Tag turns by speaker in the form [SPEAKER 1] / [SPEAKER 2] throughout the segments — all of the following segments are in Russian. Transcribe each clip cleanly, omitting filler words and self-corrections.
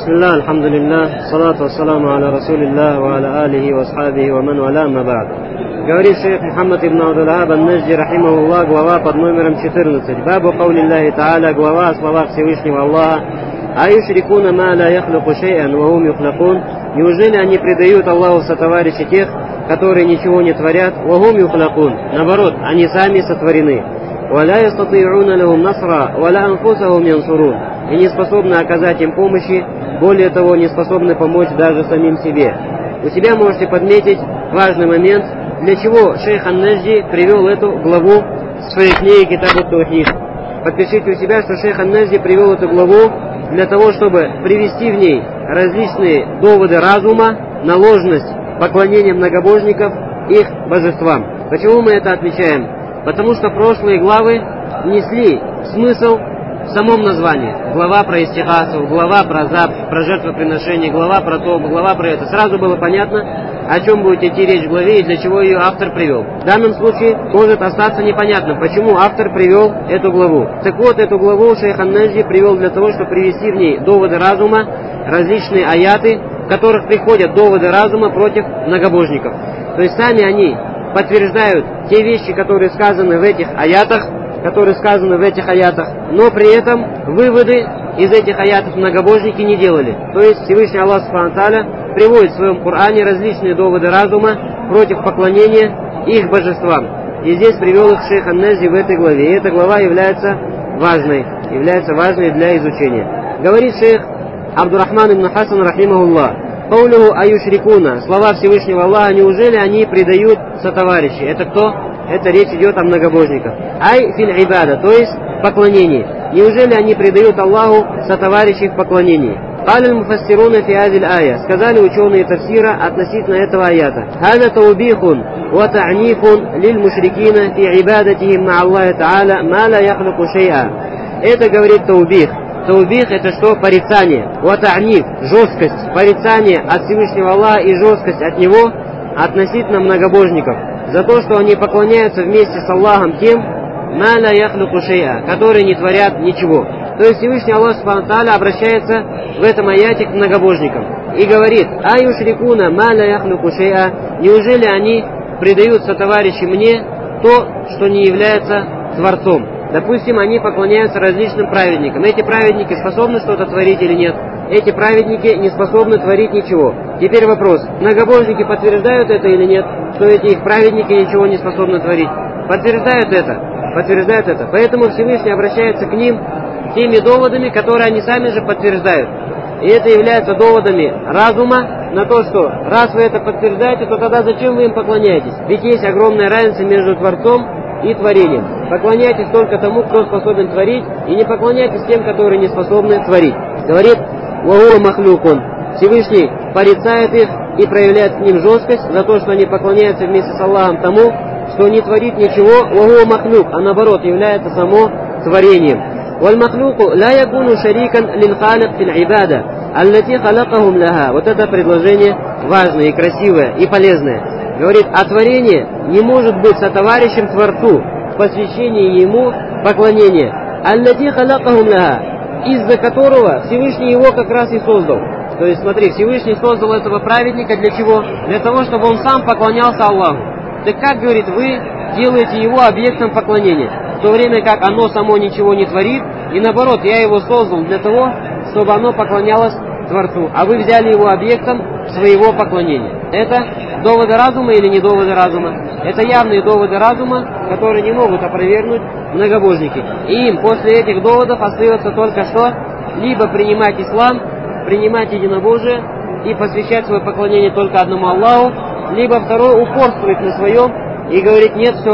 [SPEAKER 1] Бисмилlah, алхамдулиллах, салату вассаламу аля расулиллах, ва аля алихи ва асхабихи ва ман валя, ма ба'д. Говорит шейх Мухаммад ибн Абдул-Ваххаб ан-Наджди, рахимахуллах, глава под номером 14. Бабу каулиллахи та'аля, глава о словах Всевышнего Аллаха. Аюшрикуна ма ла яхлуку шей'ан ва хум юхлакун. Неужели они предают Аллаху сотоварищи тех, которые ничего не творят, ва хум юхлакун. Наоборот, они сами сотворены. Ва ла ястати'уна лахум насра, ва ла анфусахум янсурун. И не способны оказать им помощи, более того, не способны помочь даже самим себе. У себя можете подметить важный момент, для чего шейх ан-Наджди привел эту главу в своей книге Китаб ат-Таухид. Подпишите у себя, что шейх ан-Наджди привел эту главу для того, чтобы привести в ней различные доводы разума на ложность поклонения многобожников их божествам. Почему мы это отмечаем? Потому что прошлые главы несли смысл в самом названии. Глава про истихасу, глава про заб, про жертвоприношение, глава про то, глава про это. Сразу было понятно, о чем будет идти речь в главе и для чего ее автор привел. В данном случае может остаться непонятным, почему автор привел эту главу. Так вот, эту главу шейх ан-Наджди привел для того, чтобы привести в ней доводы разума, различные аяты, в которых приходят доводы разума против многобожников. То есть сами они подтверждают те вещи, которые сказаны в этих аятах, но при этом выводы из этих аятов многобожники не делали. То есть Всевышний Аллах Субхану ва Тааля приводит в своем Коране различные доводы разума против поклонения их божествам. И здесь привел их шейх ан-Наджди в этой главе. И эта глава является важной для изучения. Говорит шейх Абдурахман ибн Хасан, рахимахуллах: «Каулюху аюшрикуна», слова Всевышнего Аллаха, неужели они предают сотоварищи? Это кто? Это речь идет о многобожниках. Ай филь ибада, то есть поклонении. Неужели они предают Аллаху сотоварищей в поклонении? Каль муфассируна фи азиль ая, сказали ученые тафсира относительно этого аята. Хада таубихун ва та'нифун лиль мушрикина фи ибадатихим ма Аллахи та'аля ма ла яхлуку шей'a. Это говорит таубих. Таубих — это что? Порицание. Ва та'ниф — жесткость. Порицание от Всевышнего Аллаха и жесткость от Него относительно многобожников. За то, что они поклоняются вместе с Аллахом тем, ма ла яхлуку шей'a, которые не творят ничего. То есть Всевышний Аллах Субхану ва Тааля обращается в этом аяте к многобожникам и говорит: аюшрикуна ма ла яхлуку шей'a, неужели они предают сотоварищи мне то, что не является Творцом? Допустим, они поклоняются различным праведникам. Эти праведники способны что-то творить или нет? Эти праведники не способны творить ничего. Теперь вопрос: многобожники подтверждают это или нет, что эти их праведники ничего не способны творить? Подтверждают это. Поэтому Всевышний обращается к ним теми доводами, которые они сами же подтверждают. И это является доводами разума на то, что раз вы это подтверждаете, то тогда зачем вы им поклоняетесь? Ведь есть огромная разница между Творцом и творением. Поклоняйтесь только тому, кто способен творить, и не поклоняйтесь тем, которые не способны творить. Говорит: «Вагуа махлюкун». Всевышний порицает их и проявляет к ним жесткость за то, что они поклоняются вместе с Аллахом тому, что не творит ничего. «Вагуа махлюк», а наоборот является само творением. «Валь-махлюку ла якуну шарикан лил-халик фил-ибада, аллати халакахум лаха». Вот это предложение важное и красивое и полезное. Говорит, а творение не может быть сотоварищем Творцу в посвящении Ему поклонения. «Аллати халакахум лаха», из-за которого Всевышний его как раз и создал. То есть смотри, Всевышний создал этого праведника для чего? Для того, чтобы он сам поклонялся Аллаху. Так как, говорит, вы делаете его объектом поклонения, в то время как оно само ничего не творит, и наоборот, я его создал для того, чтобы оно поклонялось Творцу, а вы взяли его объектом своего поклонения. Это доводы разума или не доводы разума? Это явные доводы разума, которые не могут опровергнуть многобожники. И им после этих доводов остается только что? Либо принимать ислам, принимать единобожие и посвящать свое поклонение только одному Аллаху, либо второй упорствовать на своем и говорить: нет, все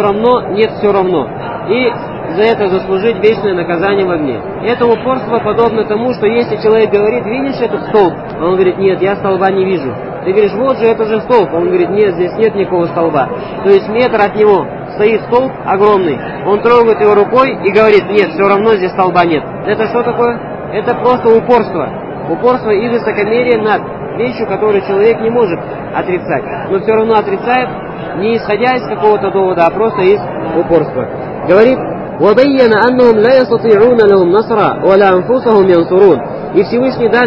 [SPEAKER 1] равно. И за это заслужить вечное наказание в огне. Это упорство подобно тому, что если человек говорит: видишь этот столб? А он говорит: нет, я столба не вижу. Ты говоришь: вот же, это же столб. Он говорит: нет, здесь нет никакого столба. То есть метр от него стоит столб огромный. Он трогает его рукой и говорит: нет, все равно здесь столба нет. Это что такое? Это просто упорство. Упорство и высокомерие над вещью, которую человек не может отрицать. Но все равно отрицает не исходя из какого-то довода, а просто из упорства. Говорит: وَبَيَّنَ أَنَّهُمْ لَا يَسْتَطِيعُونَ لَهُمْ نَصْرًا وَلَا أَنفُسَهُمْ يَنْصُرُونَ. И Всевышний дальше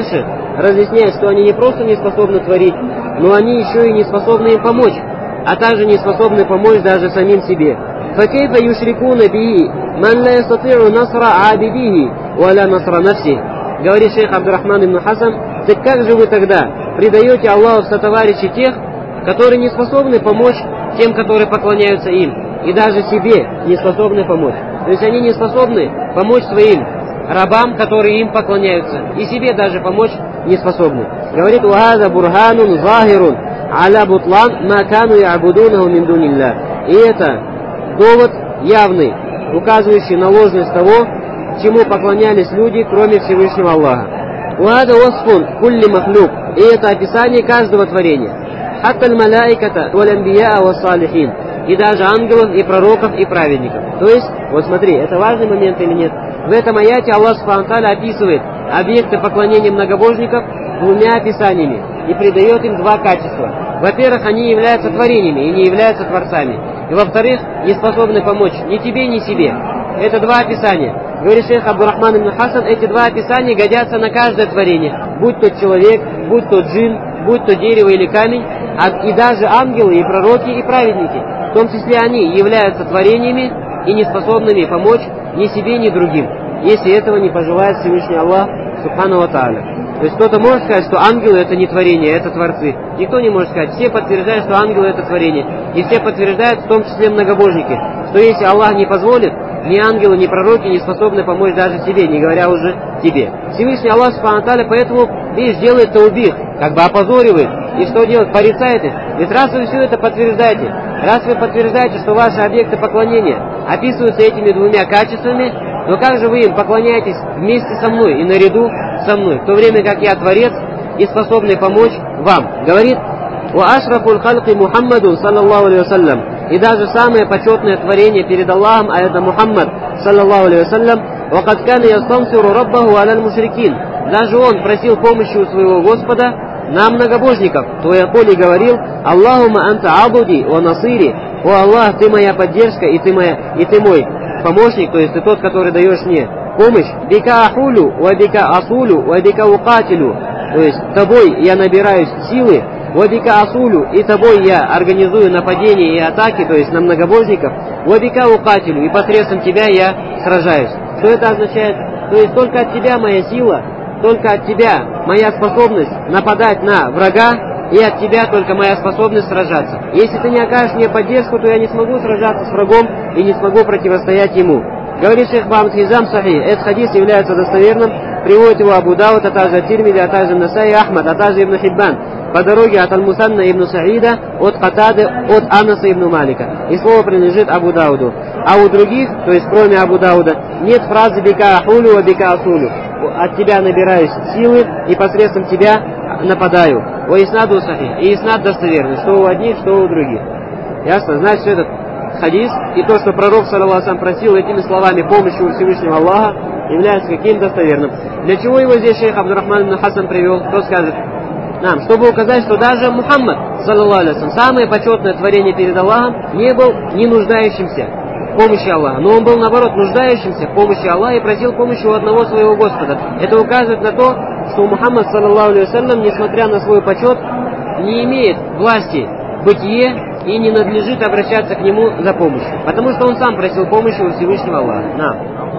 [SPEAKER 1] разъясняет, что они не просто не способны творить, но они еще и не способны им помочь, а также не способны помочь даже самим себе. فَكَيْفَ يُشْرِكُونَ بِهِ مَنْ لَا يَسْتَطِيعُ نَصْرَ عَابِدِهِ وَلَا نَصْرَ نَفْسِهِ. Говорит шейх Абдурахман ибн Хасан, так как же вы тогда предаете Аллаху в сотоварищи тех, которые не способны помочь тем, которые поклоняются им, и даже себе не способны помочь. То есть они не способны помочь своим рабам, которые им поклоняются, и себе даже помочь не способны. Говорит: «Вахаза бурханун захирун аля бутлан ма кану я'будунаху мин дунилля». И это довод явный, указывающий на ложность того, чему поклонялись люди, кроме Всевышнего Аллаха. «Вахаза васфун кулли махлюк». И это описание каждого творения. «Хатта аль-малаиката валь-анбияа ва-салихин». И даже ангелов, и пророков, и праведников. То есть, вот смотри, это важный момент или нет? В этом аяте Аллах Субхану ва Тааля описывает объекты поклонения многобожников двумя описаниями и придает им два качества. Во-первых, они являются творениями и не являются творцами. И во-вторых, не способны помочь ни тебе, ни себе. Это два описания. Говорит шейх Абдурахман ибн Хасан, эти два описания годятся на каждое творение. Будь то человек, будь то джин, будь то дерево или камень, и даже ангелы, и пророки, и праведники. В том числе они являются творениями и не способными помочь ни себе, ни другим, если этого не пожелает Всевышний Аллах Субхану ва Тааля. То есть кто-то может сказать, что ангелы это не творение, это творцы. Никто не может сказать. Все подтверждают, что ангелы это творение. И все подтверждают, в том числе многобожники, что если Аллах не позволит, ни ангелы, ни пророки не способны помочь даже себе, не говоря уже тебе. Всевышний Аллах Субхану ва Тааля поэтому лишь делает таубих, как бы опозоривает. И что делать? Порицает их. Ведь раз вы все это подтверждаете, раз вы подтверждаете, что ваши объекты поклонения описываются этими двумя качествами, но как же вы им поклоняетесь вместе со мной и наряду со мной, в то время как я Творец и способный помочь вам? Говорит: «Ва ашрафул халки Мухаммаду саллаллаху алейхи вассалям». И даже самое почетное творение перед Аллахом, а это Мухаммад саллаллаху алейхи вассалям, «Ва кад кана ястансиру раббаху аляль мушрикин». Даже он просил помощи у своего Господа на многобожников. То Якули говорил: «Аллахума анта абуди ва насири». «О Аллах, ты моя поддержка и ты мой помощник», то есть ты тот, который даешь мне помощь. «Бика ахулю, ва бика асулю, ва бика укатилю». То есть тобой я набираюсь силы, ва бика асулю, и тобой я организую нападения и атаки, то есть на многобожников, ва бика укатилю, и посредством тебя я сражаюсь. Что это означает? То есть только от тебя моя сила, только от тебя моя способность нападать на врага, и от тебя только моя способность сражаться. Если ты не окажешь мне поддержку, то я не смогу сражаться с врагом и не смогу противостоять ему. Говорит шейх Мухаммад Хизам Сахи, этот хадис является достоверным, приводит его Абу Дауд, а также Тирмиди, а также Насаи Ахмад, а также Ибн Хиббан, по дороге от Аль-Мусанна ибн Саида, от Катады, от Анаса ибн Малика. И слово принадлежит Абу Дауду. А у других, то есть кроме Абу Дауда, нет фразы «бика ахулю ва бика асулю». От тебя набираюсь силы и посредством тебя нападаю. О иснаду сахи. И иснад достоверный, что у одних, что у других. Ясно? Значит, этот хадис и то, что пророк, саллаллаху алейхи ва саллям, просил этими словами помощи у Всевышнего Аллаха, является каким достоверным. Для чего его здесь шейх Абдурахман ибн Хасан привел? Кто скажет? Нам, чтобы указать, что даже Мухаммад, саллаллаху алейхи ва саллям, самое почетное творение перед Аллахом, не был не нуждающимся в помощи Аллаха, но он был, наоборот, нуждающимся в помощи Аллаха и просил помощи у одного своего Господа. Это указывает на то, что Мухаммад, саллаллаху алейхи ва саллям, несмотря на свой почет, не имеет власти в бытие и не надлежит обращаться к нему за помощью, потому что он сам просил помощи у Всевышнего Аллаха. Нам.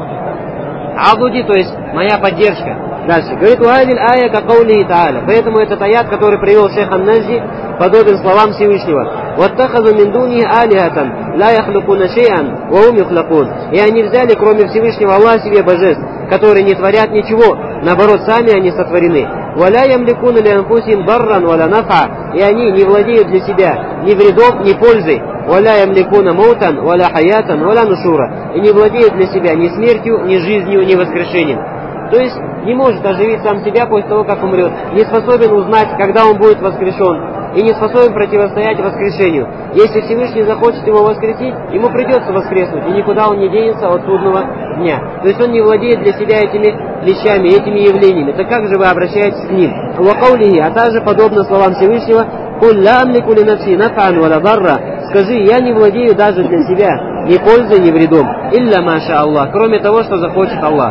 [SPEAKER 1] Абуди, то есть моя поддержка. Дальше. Говорит: «Уадиль ая каулихи тааля». Поэтому этот аят, который привел шейх Ан-Назди, подобен словам Всевышнего. «Ваттахазу мин дунихи алихатан, ла яхлукуна шей'ан, ва хум юхлакун». И они взяли, кроме Всевышнего Аллаха, себе божеств, которые не творят ничего, наоборот, сами они сотворены. «Валя ямликуна ли анфусим барран валя нафа». И они не владеют для себя ни вредом, ни пользой. «Валя ямликуна маутан, валя хаятан, валя нушура». И не владеют для себя ни смертью, ни жизнью, ни воскрешением. То есть не может оживить сам себя после того, как умрет. Не способен узнать, когда он будет воскрешен. И не способен противостоять воскрешению. Если Всевышний захочет его воскресить, ему придется воскреснуть, и никуда он не денется от судного дня. То есть он не владеет для себя этими вещами, этими явлениями. Так как же вы обращаетесь к ним? «Вакаулихи», а также подобно словам Всевышнего: «Куль ла амлику ли нафси нафан валя дарра». Скажи: я не владею даже для себя ни пользой, ни вредом. «Илля маша Аллах», кроме того, что захочет Аллах.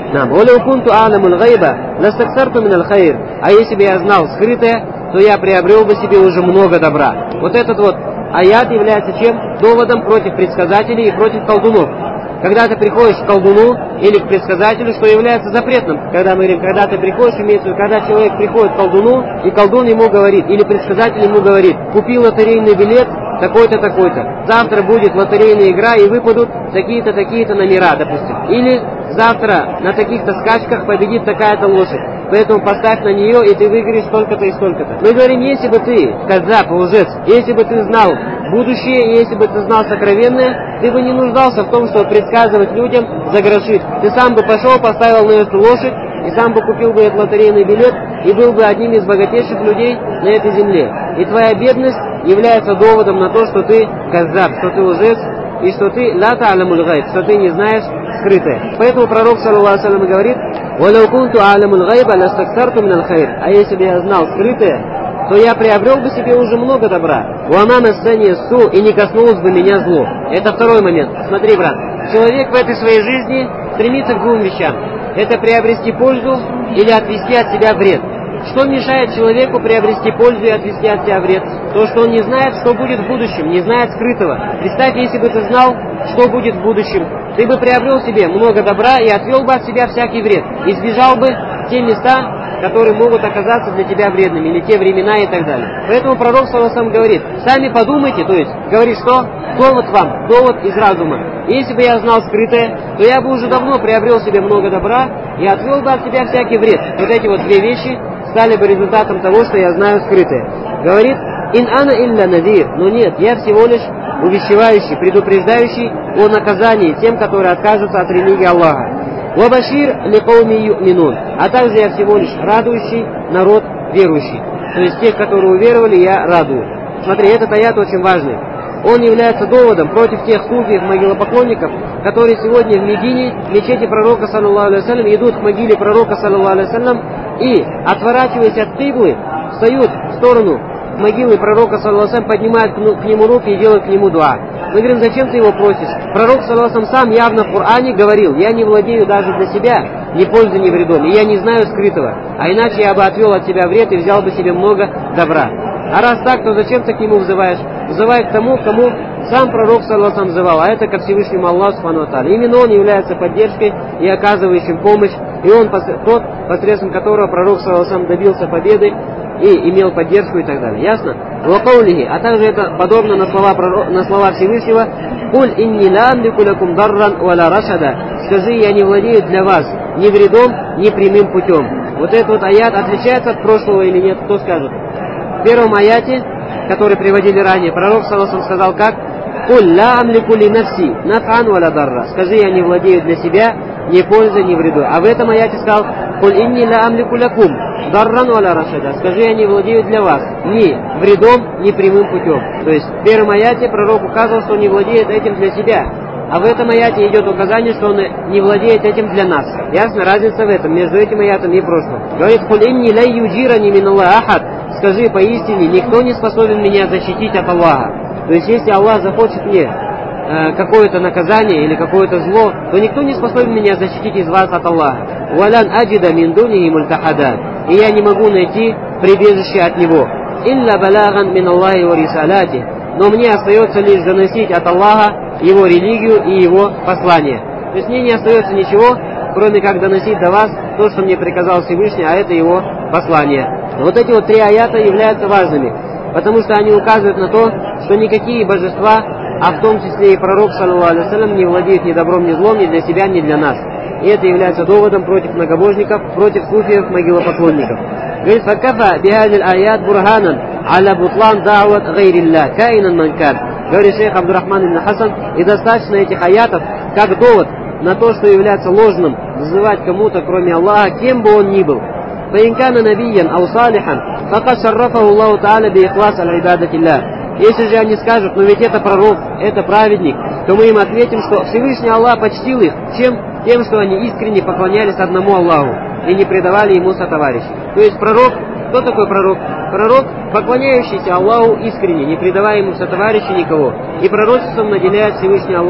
[SPEAKER 1] Нам. «Оля укунту а'ламул гайба, ластаксарту миналь хайр». А если бы я знал скрытое, то я приобрел бы себе уже много добра. Вот этот вот аят является чем? Доводом против предсказателей и против колдунов. Когда ты приходишь к колдуну или к предсказателю, что является запретным. Когда мы говорим, когда ты приходишь, имеется в виду, когда человек приходит к колдуну, и колдун ему говорит, или предсказатель ему говорит: купи лотерейный билет, такой-то, такой-то. Завтра будет лотерейная игра, и выпадут такие-то, такие-то номера, допустим. Или завтра на таких-то скачках победит такая-то лошадь. Поэтому поставь на нее, и ты выиграешь столько-то и столько-то. Мы говорим, если бы ты, каззаб, лжец, если бы ты знал будущее, если бы ты знал сокровенное, ты бы не нуждался в том, чтобы предсказывать людям за гроши. Ты сам бы пошел, поставил на эту лошадь, и сам бы купил бы этот лотерейный билет, и был бы одним из богатейших людей на этой земле. И твоя бедность является доводом на то, что ты каззаб, что ты лжец, и что ты ла та'ламуль гайб, что ты не знаешь скрытое. Поэтому пророк, саллаллаху алейхи ва саллям, говорит: «Валяу кунту а'ламуль гайба ластаксарту миналь хайр». А если бы я знал скрытое, то я приобрел бы себе уже много добра. «Уама массани су», и не коснулось бы меня зло. Это второй момент. Смотри, брат, человек в этой своей жизни стремится к двум вещам. Это приобрести пользу или отвести от себя вред. Что мешает человеку приобрести пользу и отвести от себя вред? То, что он не знает, что будет в будущем, не знает скрытого. Представь, если бы ты знал, что будет в будущем, ты бы приобрел себе много добра и отвел бы от себя всякий вред. Избежал бы те места, которые могут оказаться для тебя вредными, или те времена и так далее. Поэтому пророк саллаллаху алейхи ва саллям говорит: сами подумайте, то есть, говорит, что довод вам, довод из разума. Если бы я знал скрытое, то я бы уже давно приобрел себе много добра и отвел бы от себя всякий вред. Вот эти вот две вещи стали бы результатом того, что я знаю скрытое. Говорит: ин ана илля надир. Но нет, я всего лишь увещевающий, предупреждающий о наказании тем, которые откажутся от религии Аллаха. Вабашир ликауми ю'минун. А также я всего лишь радующий народ верующий. То есть тех, которые уверовали, я радую. Смотри, этот аят очень важный. Он является доводом против тех суфиев, могилопоклонников, которые сегодня в Медине, в мечети пророка, саллаллаху алейхи ва саллям, идут к могиле пророка, саллаллаху алейхи ва саллям, и, отворачиваясь от киблы, встают в сторону могилы пророка, саллаллаху алейхи ва саллям, поднимают к нему руки и делают к нему дуа. Мы говорим: зачем ты его просишь? Пророк, саллаллаху алейхи ва саллям, сам явно в Коране говорил: я не владею даже для себя ни пользы, ни вредом, и я не знаю скрытого, а иначе я бы отвел от себя вред и взял бы себе много добра. А раз так, то зачем ты к нему взываешь? Взывай к тому, кому сам пророк, саллаллаху алейхи ва саллям, взывал, а это ко Всевышнему Аллаху субхану ва тааля. Именно он является поддержкой и оказывающим помощь, и он тот, посредством которого пророк, саллаллаху алейхи ва саллям, добился победы и имел поддержку и так далее. Ясно? Вакаулихи, а также это подобно на слова Всевышнего: «Куль инни ла амлику лакум дарран валя рашада». Скажи, я не владею для вас ни вредом, ни прямым путем. Вот этот вот аят отличается от прошлого или нет? Кто скажет? В первом аяте, который приводили ранее, пророк, саллаллаху алейхи ва саллям, сказал как: «Куль ла амлику ли нафси наф'ан валя дарра». Скажи, я не владею для себя ни пользы, ни вреду. А в этом аяте сказал: «Куль инни ла амлику лакум дарран валя рашада». Скажи, я не владею для вас ни вредом, ни прямым путем. То есть в первом аяте пророк указывал, что он не владеет этим для себя. А в этом аяте идет указание, что он не владеет этим для нас. Ясно? Разница в этом, между этим аятом и прошлым. Говорит: «Куль инни ла юджирани мин Аллах ахад». Скажи, поистине, никто не способен меня защитить от Аллаха. То есть, если Аллах захочет мне какое-то наказание или какое-то зло, то никто не способен меня защитить из вас от Аллаха. «Валян аджида мин дунихи мультахада». И я не могу найти прибежище от Него. «Илля балаган мин Аллахи ва рисаляти». Но мне остается лишь доносить от Аллаха Его религию и Его послание. То есть мне не остается ничего, кроме как доносить до вас то, что мне приказал Всевышний, а это Его послание. Вот эти вот три аята являются важными, потому что они указывают на то, что никакие божества, а в том числе и пророк, саллаллаху алейхи ва саллям, не владеют ни добром, ни злом, ни для себя, ни для нас. И это является доводом против многобожников, против суфиев, могилопоклонников. Говорит: «Факафа бихазиль аят бурханан аля бутлан да'ват гайрилля, каинан манкан». Говорит шейх Абдуррахман ибн Хасан: и достаточно этих аятов как довод на то, что является ложным взывать кому-то, кроме Аллаха, кем бы он ни был. فإن كان نبيا أو صالحا فقد شرفه الله تعالى بإخلاص العبادة لله. Если же они скажут: но ведь это пророк, это праведник, то мы им ответим, что Всевышний Аллах почтил их тем, что они искренне поклонялись одному Аллаху и не предавали ему сотоварищей. То есть пророк, кто такой пророк? Пророк, поклоняющийся Аллаху искренне, не предавая ему сотоварищей никого. И пророчеством наделяет Всевышний Аллах.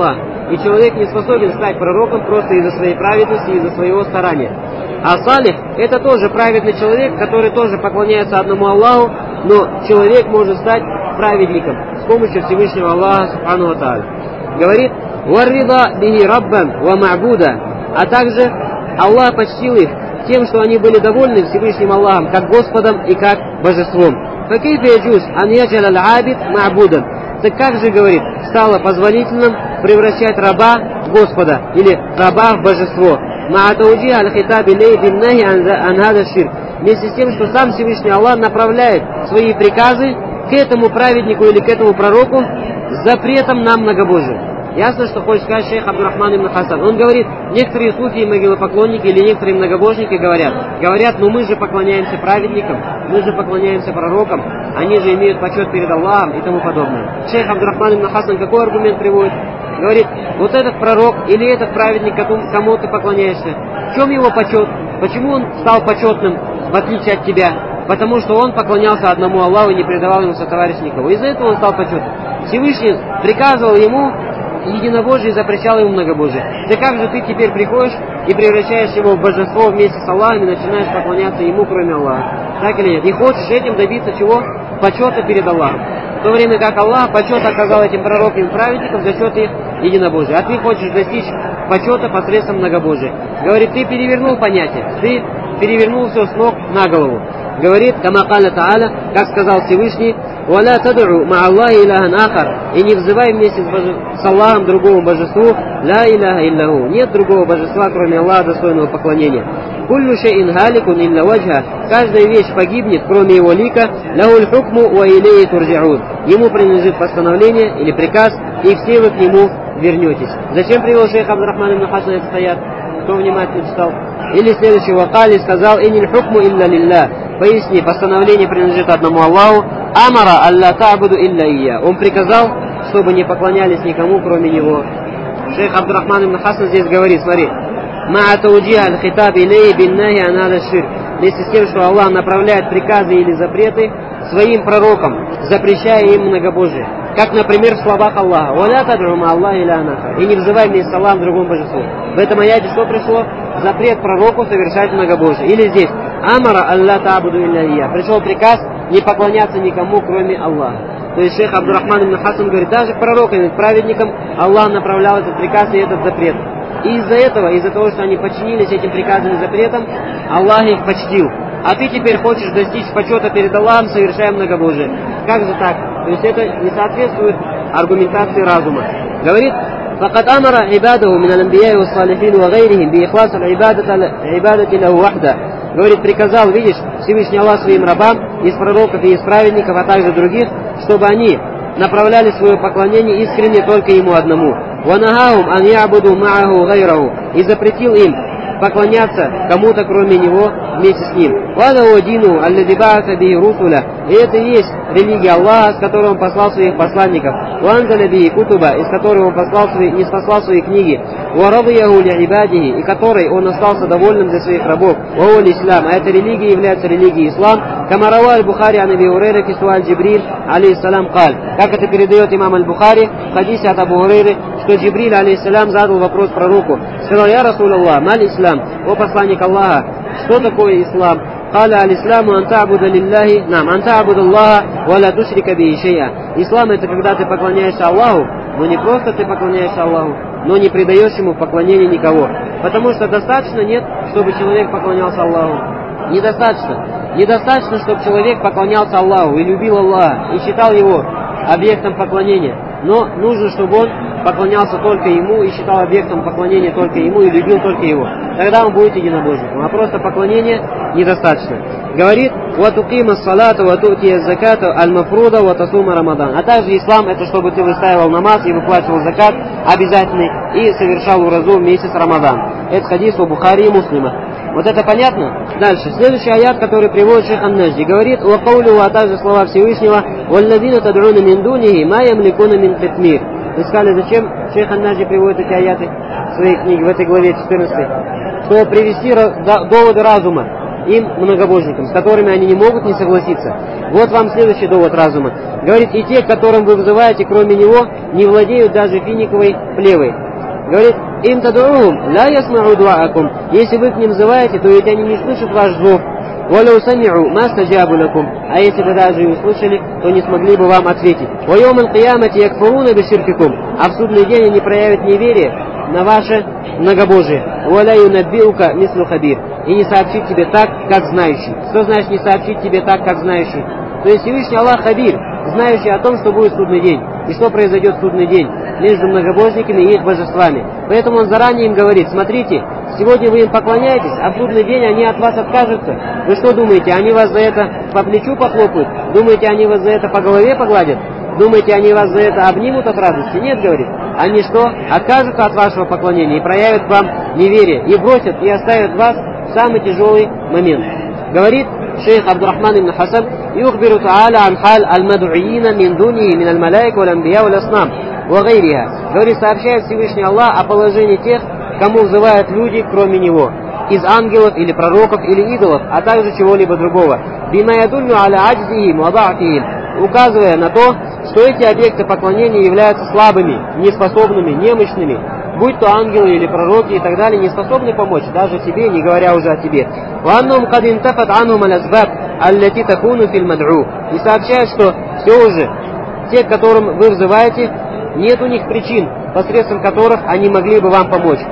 [SPEAKER 1] И человек не способен стать пророком просто из-за своей праведности, из-за своего старания. А салих – это тоже праведный человек, который тоже поклоняется одному Аллаху, но человек может стать праведником с помощью Всевышнего Аллаха Субхану ва Тааля. Говорит: «Варрида бихи раббан ва ма'буда», а также Аллах почтил их тем, что они были довольны Всевышним Аллахом как Господом и как Божеством. «Факейфа яджуз ан яджал аль-абид ма'будан». Так как же, говорит, стало позволительным превращать раба в Господа или раба в божество? Вместе с тем, что сам Всевышний Аллах направляет свои приказы к этому праведнику или к этому пророку с запретом на многобожие. Ясно, что хочет сказать шейх Абдурахман ибн Хасан. Он говорит, некоторые суфии, могилопоклонники или некоторые многобожники говорят, ну мы же поклоняемся праведникам, мы же поклоняемся пророкам, они же имеют почет перед Аллахом и тому подобное. Шейх Абдурахман ибн Хасан какой аргумент приводит? Говорит, вот этот пророк или этот праведник, кому ты поклоняешься, в чем его почет? Почему он стал почетным, в отличие от тебя? Потому что он поклонялся одному Аллаху и не предавал ему сотоварищ никого. Из-за этого он стал почетным. Всевышний приказывал ему единобожие и запрещал ему многобожие. Да как же ты теперь приходишь и превращаешь его в божество вместе с Аллахом и начинаешь поклоняться ему, кроме Аллаха? Так или нет? И хочешь этим добиться чего? Почета перед Аллахом. В то время как Аллах почет оказал этим пророкам и праведникам за счет их единобожия. А ты хочешь достичь почета посредством многобожия. Говорит, ты перевернул понятие, ты перевернул все с ног на голову. Говорит, кама каля та'аля, как сказал Всевышний, «Валя тад'у ма Аллахи илахан ахар», и не взывай вместе с Аллахом другому божеству, ля иляха иллаху, нет другого божества, кроме Аллаха, достойного поклонения. Куллю шейин халикун илля ваджха, каждая вещь погибнет, кроме его лика, лахуль хукму ва илейhi турджиун, ему принадлежит постановление или приказ, и все вы к нему вернетесь. Зачем привел шейх Абдурахман ибн Хасан этот аят? Кто внимательно читал? Или следующего Кали сказал, «Иниль хукму илля лилля». Поясни, постановление принадлежит одному Аллаху. «Амара алла та'буду илля ия». Он приказал, чтобы не поклонялись никому, кроме него. Шейх Абдурахман ибн Хасан здесь говорит, смотри, «Ма'a тауджиха аль-хитаб илейхи бин-нахи ан хаза ширк». Вместе с тем, что Аллах направляет приказы или запреты своим пророкам, запрещая им многобожие. Как, например, в словах Аллаха, «Валя тад'у ма Аллахи илахан ахар», и не взывай вместе с Аллахом другому божеству. В этом аяте что пришло? Запрет пророку совершать многобожие. Или здесь, «Амара алла та'буду илля ия». Пришел приказ не поклоняться никому, кроме Аллаха. То есть шейх Абдурахман ибн Хасан говорит, даже к пророкам и к праведникам Аллах направлял этот приказ и этот запрет. И из-за этого, из-за того, что они подчинились этим приказам и запретам, Аллах их почтил. А ты теперь хочешь достичь почета перед Аллахом, совершая многобожие. Как же так? То есть это не соответствует аргументации разума. Говорит, فقد أمر عباده من الأنبياء والصالحين وغيرهم بإخلاص العبادة له وحده. Говорит, приказал, видишь, Всевышний Аллах своим рабам из пророков и из праведников, а также других, чтобы они направляли свое поклонение искренне только ему одному. وَنَهَاهُمْ أَنْ يَعْبُدُوا مَعَهُ غَيْرَهُ. И запретил им поклоняться кому-то, кроме него, вместе с ним. وَهَذَا هُوَ دِينُهُ الَّذِي بَعَثَ بِهِ رُسُلَهُ. И это и есть религия Аллаха, с которой он послал своих посланников. وَأَنْزَلَ بِهِ كُتُبًا. И с которой он не спаслал свои книги. وَرَضِيَهُ لِعِبَادِهِ. И которой он остался довольным для своих рабов. وَهُوَ الْإِسْلَامُ. А эта религия является религией ислам. كما روى البخاري عن أبي هريرة في سؤال جبريل عليه السلام قال. Как это передает имам Аль-Бухари в хадисе от Абу Хурейры, что Джибриль алейхиссалям задал вопрос пророку. Сказал, «Я Расул Аллах, маль ислам, о посланник Аллаха, что такое ислам?» قال الإسلام أن تعبد لله أن تعبد الله ولا تشرك به شيئا. Ислам — это когда ты поклоняешься Аллаху, но не просто ты поклоняешься Аллаху, но не предаешь ему поклонение никого. Потому что достаточно нет, чтобы человек поклонялся Аллаху. Недостаточно. Недостаточно, чтобы человек поклонялся Аллаху и любил Аллаха, и считал его объектом поклонения. Но нужно, чтобы он поклонялся только ему и считал объектом поклонения только ему и любил только его. Тогда он будет единобожником. А просто поклонение недостаточно. Говорит, «Ватукима салата, ватутия заката, аль-мафруда, ватасума рамадан». А также ислам — это чтобы ты выстаивал намаз и выплачивал закат обязательный и совершал уразу вместе с Рамаданом. Это хадис у Бухари и Муслима. Вот это понятно? Дальше. Следующий аят, который приводит шейх Ан-Наджди, говорит, «Вакаулю», а также слова Всевышнего, «Валлазина тад'уна мин дунихи, ма ямликуна мин китмир». Вы сказали, зачем шейх Ан-Наджди приводит эти аяты в своей книге, в этой главе 14, чтобы привести доводы разума им, многобожникам, с которыми они не могут не согласиться. Вот вам следующий довод разума. Говорит, и те, к которым вы вызываете, кроме него, не владеют даже финиковой плевой. Говорит, им тад'ухум ла ясмa'у ду'акум. Если вы к ним взываете, то ведь они не слышат ваш зов. وَلَوْ سَمِعُوا مَا اسْتَجَابُوا لَكُمْ. А если бы даже и услышали, то не смогли бы вам ответить. وَيَوْمَ الْقِيَامَةِ يَكْفُرُونَ بِشِرْكِكُمْ. А в судный день они проявят неверие на ваше многобожие. وَلَا يُنَبِّئُكَ مِثْلُ خَبِيرٍ. И не сообщить тебе так, как знающий. Что значит не сообщить тебе так, как знающий? То есть Всевышний Аллах Хабир, знающий о том, что будет судный день, и что произойдет в судный день между многобожниками и их божествами. Поэтому он заранее им говорит: смотрите, сегодня вы им поклоняетесь, а в судный день они от вас откажутся. Вы что думаете, они вас за это по плечу похлопают? Думаете, они вас за это по голове погладят? Думаете, они вас за это обнимут от радости? Нет, говорит. Они что? Откажутся от вашего поклонения и проявят к вам неверие, и бросят, и оставят вас в самый тяжелый момент. Говорит шейх Абдурахман ибн Хасан: «Юхбиру та'аля ан халь аль-маду'иина мин дунихи мин аль-малайка валь-анбия валь-аснам ва гайриха». Говорит, сообщает Всевышний Аллах о положении тех, кому взывают люди, кроме него, из ангелов или пророков или идолов, а также чего-либо другого. Бима ядуллю аля аджзихим ва да'фихим, указывая на то, что эти объекты поклонения являются слабыми, неспособными, немощными, будь то ангелы или пророки и так далее, не способны помочь даже тебе, не говоря уже о тебе. И сообщают, что все уже, те, к которым вы взываете, нет у них причин, посредством которых они могли бы вам помочь.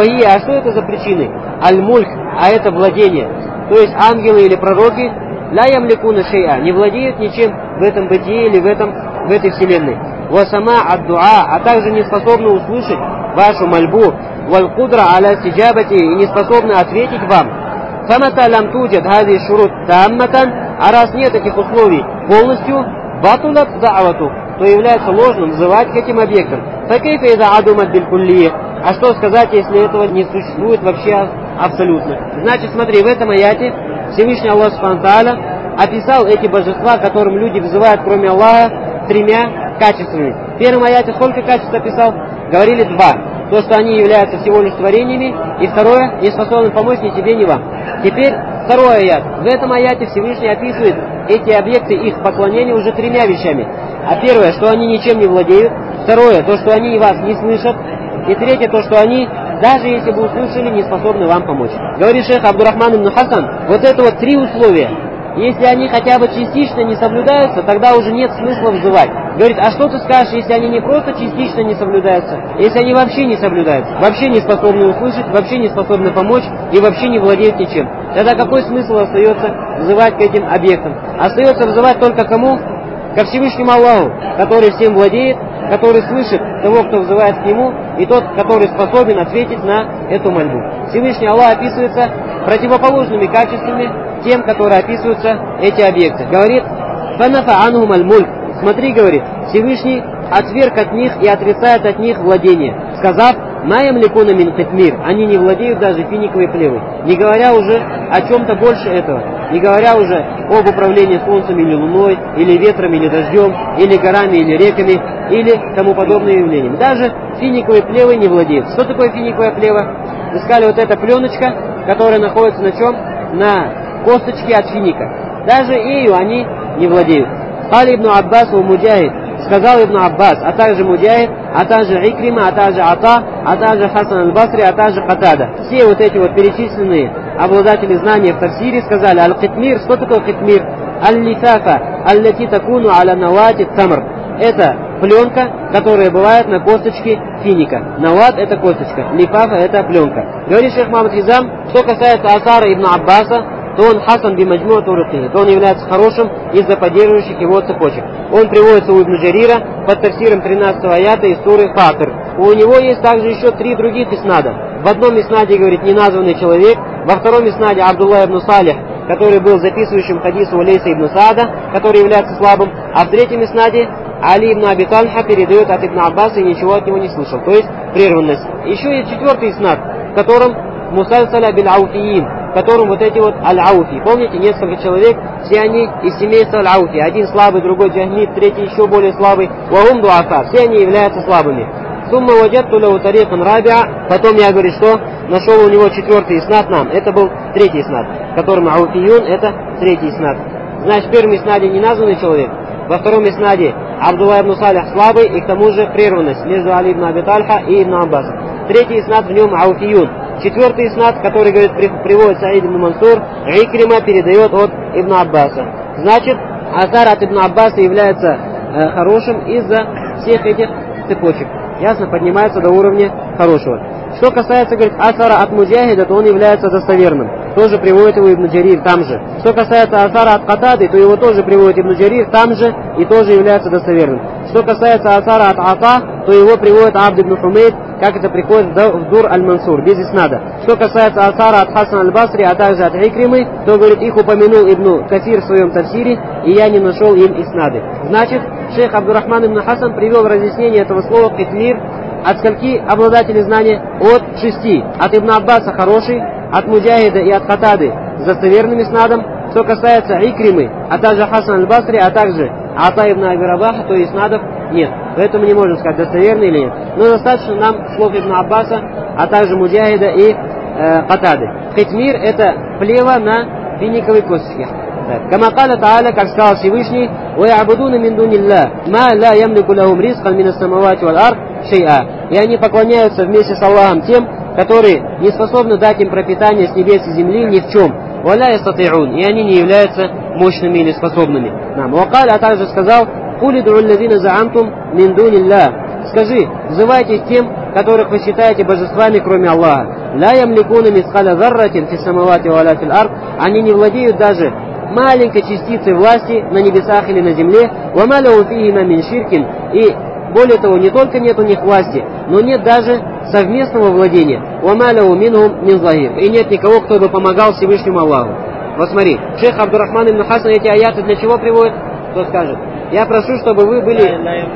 [SPEAKER 1] А что это за причины? Аль-мульк, а это владение. То есть ангелы или пророки ля ямликуна шей'a, не владеют ничем в этом бытии или в этой вселенной. Васама ад-дуа, а также не способны услышать вашу мольбу. Валь-кудра аля сиджабати, и не способны ответить вам. Фамата лам туджад хази шурут тамматан, а раз нет этих условий полностью, батулат да'вату, то является ложным взывать к этим объектам. Факейфа иза адумат биль-куллия. А что сказать, если этого не существует вообще абсолютно? Значит, смотри, в этом аяте Всевышний Аллах Субхану Тааля описал эти божества, которым люди взывают, кроме Аллаха, тремя качествами. В первом аяте сколько качеств описал? Говорили два. То, что они являются всего лишь творениями, и второе, не способны помочь ни тебе, ни вам. Теперь второй аят. В этом аяте Всевышний описывает эти объекты их поклонения уже тремя вещами. А первое, что они ничем не владеют. Второе, то, что они вас не слышат. И третье, то, что они, даже если бы услышали, не способны вам помочь. Говорит шейх Абдурахман ибн Хасан, вот это вот три условия. Если они хотя бы частично не соблюдаются, тогда уже нет смысла взывать. Говорит, а что ты скажешь, если они не просто частично не соблюдаются, если они вообще не соблюдаются, вообще не способны услышать, вообще не способны помочь и вообще не владеют ничем? Тогда какой смысл остается взывать к этим объектам? Остается взывать только кому? Ко Всевышнему Аллаху, который всем владеет, который слышит того, кто взывает к нему, и тот, который способен ответить на эту мольбу. Всевышний Аллах описывается противоположными качествами тем, которые описываются эти объекты. Говорит, «Фанафа анхум аль-мульк». Смотри, говорит, Всевышний отверг от них и отрицает от них владение, сказав, «Ма ямликуна мин китмир». Они не владеют даже финиковой плевой, не говоря уже о чем-то больше этого, не говоря уже об управлении солнцем или луной, или ветром, или дождем, или горами, или реками, или тому подобным явлением. Даже финиковой плевой не владеют. Что такое финиковая плева? Искали вот эта пленочка, которая находится на чем? На косточке от финика. Даже ею они не владеют. Кали ибн Аббас у Муджахид, сказал ибн Аббас, а также Муджахид, а также Икрима, а также Ата, а также Хасан аль-Басри, а также Катада. Все вот эти вот перечисленные обладатели знания в тафсире сказали: аль-китмир, что такое китмир? Аль-лифафа, аль-лати такуну аля навати тамр. Это пленка, которая бывает на косточке финика. Нават — это косточка, лифафа — это пленка. Говорит шейх Мухаммад Хизам, что касается Асара ибн Аббаса, то он хасан бимаджму турухи, то он является хорошим из-за поддерживающих его цепочек. Он приводится у Ибн Джарира под тафсиром 13-го аята из суры Фатир. У него есть также еще 3 других иснада. В одном иснаде, говорит, неназванный человек, во втором иснаде Абдулла ибн Салих, который был записывающим хадису Улейса ибн Саада, который является слабым, а в третьем иснаде Али ибн Аби Тальха передает от Ибн Аббаса и ничего от него не слышал, то есть прерванность. Еще есть 4-й иснад, в котором Мусальсаля бин Ауфиин, в котором вот эти вот аль-Ауфи. Помните, несколько человек, все они из семейства аль-Ауфи. Один слабый, другой джахмид, третий еще более слабый. Вахум дуафа. Все они являются слабыми. Сумма ваджатту лау тарикан рабиа. Потом я, говорю, что нашел у него 4-й иснад нам. Это был 3-й иснад, которым Ауфиюн, это 3-й иснад. Значит, в первом иснаде не названный человек, во втором иснаде Абдулла ибн Салих слабый, и к тому же прерванность между Али ибн Аби Тальха и Ибн Аббасом. Третий иснад в нем ауфиюн. Четвертый иснад, который, говорит, приводит Саид ибн Мансур, Икрима передает от Ибн Аббаса. Значит, асар от Ибн Аббаса является хорошим из-за всех этих цепочек. Ясно, поднимается до уровня хорошего. Что касается, говорит, асара от Муджахида, то он является достоверным. Тоже приводит его Ибн Джарир там же. Что касается асара от Катады, то его тоже приводит Ибн Джарир там же и тоже является достоверным. Что касается асара от Ата, то его приводит Абд ибн Хумейд, как это приходит в Дур аль-Мансур, без иснада. Что касается асара от Хасан аль-Басри, а также от Икримы, то, говорит, их упомянул Ибн Касир в своем тафсире, и я не нашел им иснады. Значит, шейх Абдуррахман ибн Хасан привел в разъяснение этого слова «китмир» от скольки обладателей знания? От 6. От Ибн Аббаса хороший, от Муджахида и от Катады с достоверным иснадом. Что касается Икримы, а также Хасан аль-Басри, а также Ата ибн Аби Рабаха, то иснадов нет. Поэтому не можем сказать, достоверный или нет. Но достаточно нам слов Ибн Аббаса, а также Муджахида и Катады. Китмир — это плева на финиковой косточке. Кама каля Тааля, как сказал Всевышний, «Ваябудуна мин дунилля, ма ла ямлику лахум ризкан мин ас-самавати вал ард шей'a». И они поклоняются вместе с Аллахом тем, которые не способны дать им пропитание с небес и земли ни в чем. «Валя ястати'ун», и они не являются мощными или способными. Вакаль, а также сказал, «Кули ду'уллазина за'амтум мин дунилля». Скажи, взывайте к тем, которых вы считаете божествами, кроме Аллаха. «Ла ямликуна мисхаля зарратин фис самавати валя фил ард». Они не владеют даже маленькой частицей власти на небесах или на земле, «Вама лаху фихима мин ширкин», и более того, не только нет у них власти, но нет даже совместного владения, «Вама лаху минхум мин захир», и нет никого, кто бы помогал Всевышнему Аллаху. Вот смотри, шейх Абдуррахман ибн Хасан эти аяты для чего приводит? Кто скажет? Я прошу, чтобы вы были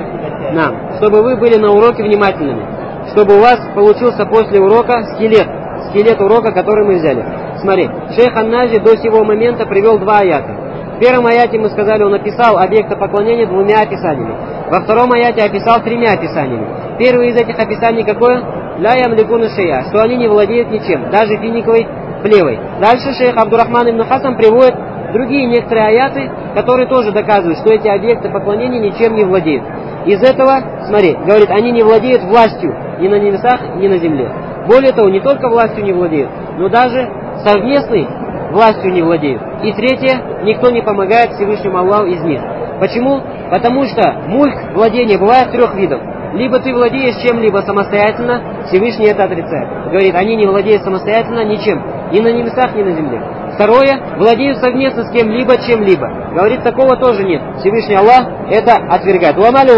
[SPEAKER 1] на уроке внимательными, чтобы у вас получился после урока скелет урока, который мы взяли. Смотри, шейх Ан-Наджи до сего момента привел 2 аята. В первом аяте мы сказали, он описал объекты поклонения 2 описаниями. Во втором аяте описал 3 описаниями. Первое из этих описаний какое? «Ля ямликуна шей'a», что они не владеют ничем, даже финиковой плевой. Дальше шейх Абдуррахман ибн Хасан приводит другие некоторые аяты, которые тоже доказывают, что эти объекты поклонения ничем не владеют. Из этого, смотри, говорит, они не владеют властью ни на небесах, ни на земле. Более того, не только властью не владеют, но даже совместной властью не владеют. И третье, никто не помогает Всевышнему Аллаху из них. Почему? Потому что мульк, владение, бывает 3 видов. Либо ты владеешь чем-либо самостоятельно, Всевышний это отрицает. Говорит, они не владеют самостоятельно ничем, ни на небесах, ни на земле. Второе, владеют совместно с кем-либо, чем-либо. Говорит, такого тоже нет. Всевышний Аллах это отвергает.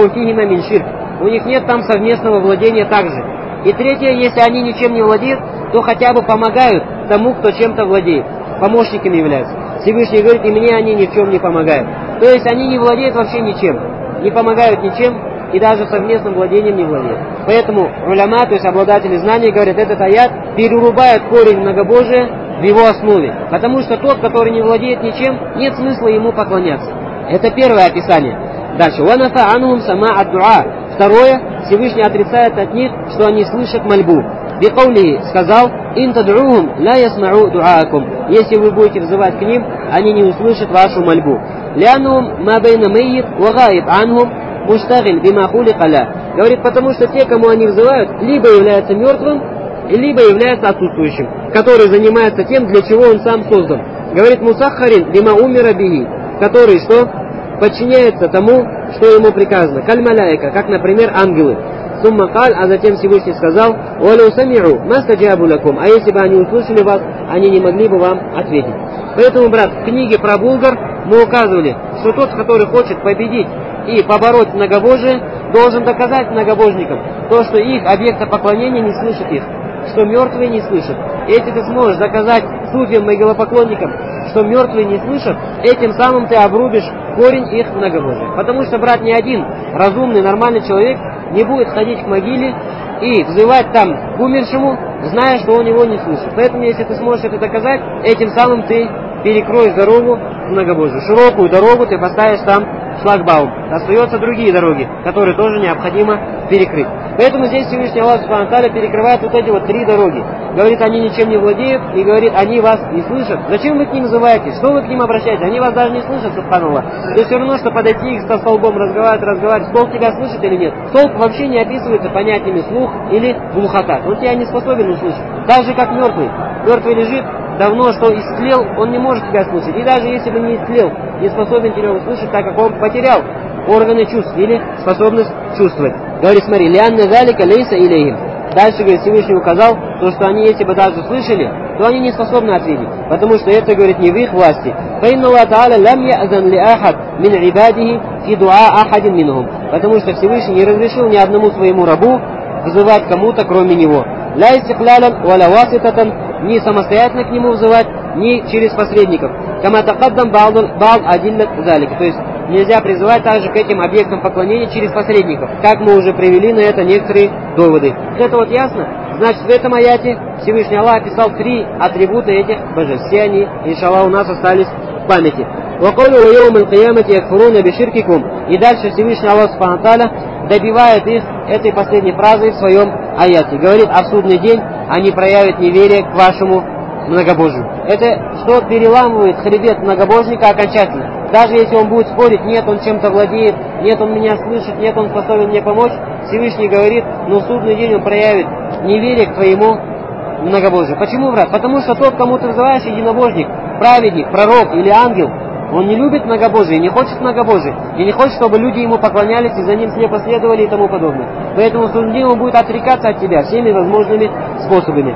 [SPEAKER 1] У них нет там совместного владения также. И третье, если они ничем не владеют, то хотя бы помогают тому, кто чем-то владеет. Помощниками являются. Всевышний говорит, и мне они ни в чем не помогают. То есть они не владеют вообще ничем. Не помогают ничем и даже совместным владением не владеют. Поэтому уляма, то есть обладатели знаний, говорят, этот аят перерубает корень многобожия в его основе. Потому что тот, который не владеет ничем, нет смысла ему поклоняться. Это первое описание. Дальше. «Ванафа анхум сама ад-дуа». Второе, Всевышний отрицает от них, что они слышат мольбу. Бикаулихи сказал, «Ин тад'ухум ла ясмa'у дуаакум». Если вы будете взывать к ним, они не услышат вашу мольбу. «Лянухум ма байна мейит ва гаиб анхум муштагиль бима хулика ла». Говорит, потому что те, кому они взывают, либо являются мертвым, либо является отсутствующим, который занимается тем, для чего он сам создан. Говорит, мусахарин бима умира бихи, который что? Подчиняется тому, что ему приказано. Каль-маляйка, как, например, ангелы. Сумма каль, а затем Всевышний сказал, «Валю сами'у мастаджабу лакум». А если бы они услышали вас, они не могли бы вам ответить. Поэтому, брат, в книге про Булгар мы указывали, что тот, который хочет победить и побороть многобожие, должен доказать многобожникам то, что их объекта поклонения не слышит их, что мертвые не слышат. Если ты сможешь доказать суфиям, могилопоклонникам, что мертвые не слышат, этим самым ты обрубишь корень их многобожия. Потому что, брат, ни один разумный, нормальный человек не будет ходить к могиле и взывать там к умершему, зная, что он его не слышит. Поэтому, если ты сможешь это доказать, этим самым ты перекроешь дорогу к многобожию. Широкую дорогу ты поставишь там шлагбаум. Остаются другие дороги, которые тоже необходимо перекрыть. Поэтому здесь Всевышний Аллах Субхану ва Тааля перекрывает вот эти вот три дороги. Говорит, они ничем не владеют, и говорит, они вас не слышат. Зачем вы к ним называетесь? Что вы к ним обращаетесь? Они вас даже не слышат, Субханаллах. То есть все равно, что подойти их со столбом разговаривать. Столб тебя слышит или нет? Столб вообще не описывается понятиями слух или глухота. Он тебя не способен услышать. Так же, как мертвый. Мертвый лежит, давно что истлел, он не может тебя слышать. И даже если бы не истлел, не способен тебя услышать, так как он потерял органы чувств или способность чувствовать. Говорит, смотри, лянна залика лейса илейхим. Дальше, говорит, Всевышний указал, то, что они, если бы даже слышали, то они не способны ответить, потому что это, говорит, не в их власти. Потому что Всевышний не разрешил ни одному своему рабу взывать кому-то, кроме него. Ни самостоятельно к нему взывать, ни через посредников. То есть нельзя призывать также к этим объектам поклонения через посредников, как мы уже привели на это некоторые доводы. Это вот ясно? Значит, в этом аяте Всевышний Аллах описал три атрибута этих божеств. Все они, иншаллах, у нас остались в памяти. И дальше Всевышний Аллах Субхану ва Тааля добивает их этой последней фразой в своем аяте. Говорит, а в судный день они проявят неверие к вашему многобожию. Это что переламывает хребет многобожника окончательно. Даже если он будет спорить, нет, он чем-то владеет, нет, он меня слышит, нет, он способен мне помочь, Всевышний говорит, но в судный день он проявит неверие к твоему многобожию. Почему, брат? Потому что тот, кому ты называешь единобожник, праведник, пророк или ангел, он не любит многобожие, не хочет многобожия, и не хочет, чтобы люди ему поклонялись и за ним слепо следовали и тому подобное. Поэтому в судный день он будет отрекаться от тебя всеми возможными способами.